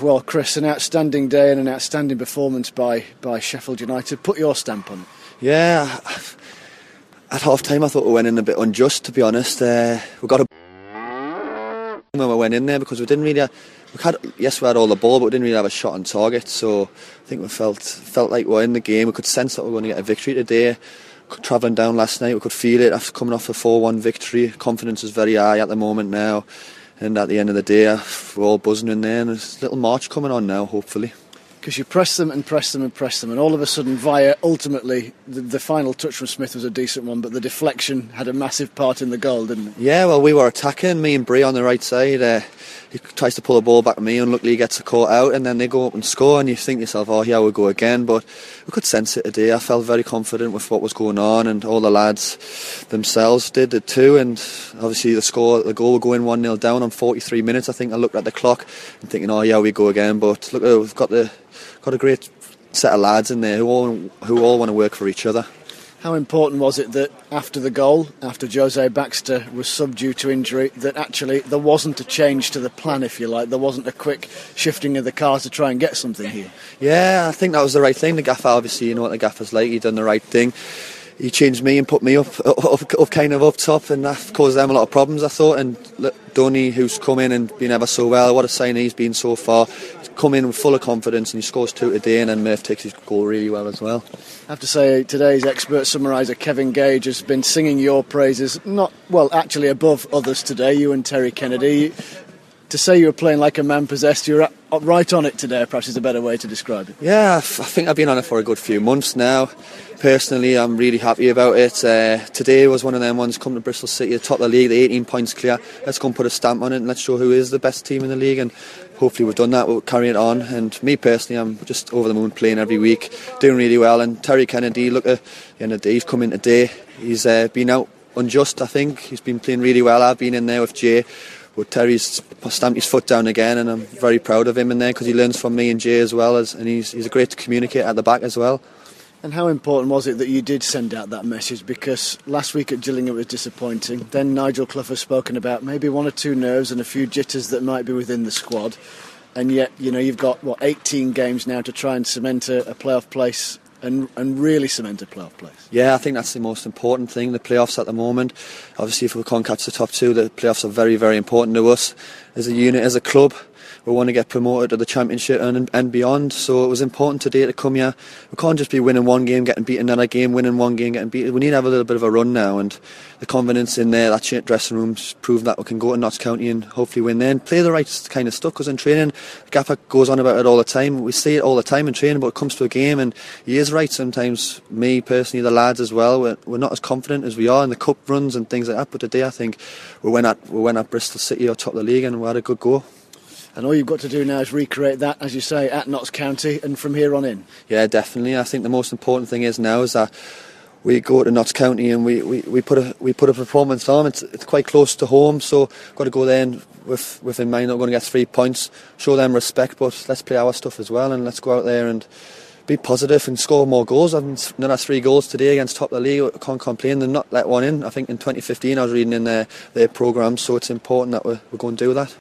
Well, Chris, an outstanding day and an outstanding performance by Sheffield United. Put your stamp on it. Yeah, at half-time I thought we went in a bit unjust, to be honest. We got a when we went in there because we didn't really... we had all the ball, but we didn't really have a shot on target, so I think we felt like we were in the game. We could sense that we were going to get a victory today. Travelling down last night, we could feel it after coming off a 4-1 victory. Confidence is very high at the moment now, and at the end of the day we're all buzzing in there, and there's a little march coming on now, hopefully. Because you press them and press them and press them, and all of a sudden, ultimately, the final touch from Smith was a decent one, but the deflection had a massive part in the goal, didn't it? Yeah, well, we were attacking, me and Bree on the right side. He tries to pull the ball back at me, and luckily he gets a caught out, and then they go up and score, and you think to yourself, oh, here we go again. But we could sense it today. I felt very confident with what was going on, and all the lads themselves did it too. And obviously the goal will go in 1-0 down on 43 minutes. I think I looked at the clock and thinking, oh, yeah, we go again. But look, we've got a great set of lads in there who all want to work for each other. How important was it that after the goal, after Jose Baxter was subbed due to injury, that actually there wasn't a change to the plan, if you like? There wasn't a quick shifting of the car to try and get something here? Yeah, I think that was the right thing. The gaffer, obviously, you know what the gaffer's like, he done the right thing. He changed me and put me up kind of up top, and that caused them a lot of problems, I thought. And look, Donny, who's come in and been ever so well, what a sign he's been so far. He's come in full of confidence, and he scores 2 today, and then Murph takes his goal really well as well. I have to say, today's expert summariser Kevin Gage has been singing your praises, actually above others today, you and Terry Kennedy. To say you were playing like a man possessed, you're right on it today, perhaps is a better way to describe it. Yeah, I think I've been on it for a good few months now. Personally, I'm really happy about it. Today was one of them ones, come to Bristol City, top of the league, the 18 points clear. Let's go and put a stamp on it and let's show who is the best team in the league, and hopefully we've done that, we'll carry it on. And me personally, I'm just over the moon, playing every week, doing really well. And Terry Kennedy, look, at the end of the day, he's come in today. He's been out unjust, I think. He's been playing really well. I've been in there with Jay. But Terry's stamped his foot down again, and I'm very proud of him in there because he learns from me and Jay as well, and he's a great communicator at the back as well. And how important was it that you did send out that message? Because last week at Gillingham it was disappointing. Then Nigel Clough has spoken about maybe 1 or 2 nerves and a few jitters that might be within the squad. And yet, you've got, 18 games now to try and cement a playoff place and really cement a playoff place. Yeah, I think that's the most important thing, the playoffs at the moment. Obviously, if we can't catch the top 2, the playoffs are very, very important to us as a unit, as a club. We want to get promoted to the Championship and beyond, so it was important today to come here. We can't just be winning one game, getting beaten, another game, winning one game, getting beaten. We need to have a little bit of a run now, and the confidence in there, that dressing room's proved that we can go to Notts County and hopefully win there and play the right kind of stuff, because in training, Gaffer goes on about it all the time. We see it all the time in training, but it comes to a game and he is right sometimes. Me personally, the lads as well, we're not as confident as we are in the cup runs and things like that, but today I think we went at Bristol City or top of the league and we had a good go. And all you've got to do now is recreate that, as you say, at Notts County and from here on in. Yeah, definitely. I think the most important thing is now is that we go to Notts County and we put a performance on. It's quite close to home, so got to go there and with in mind that we're going to get 3 points, show them respect, but let's play our stuff as well, and let's go out there and be positive and score more goals. I've done 3 goals today against top of the league. I can't complain. They've not let one in. I think in 2015 I was reading in their programme, so it's important that we go and do that.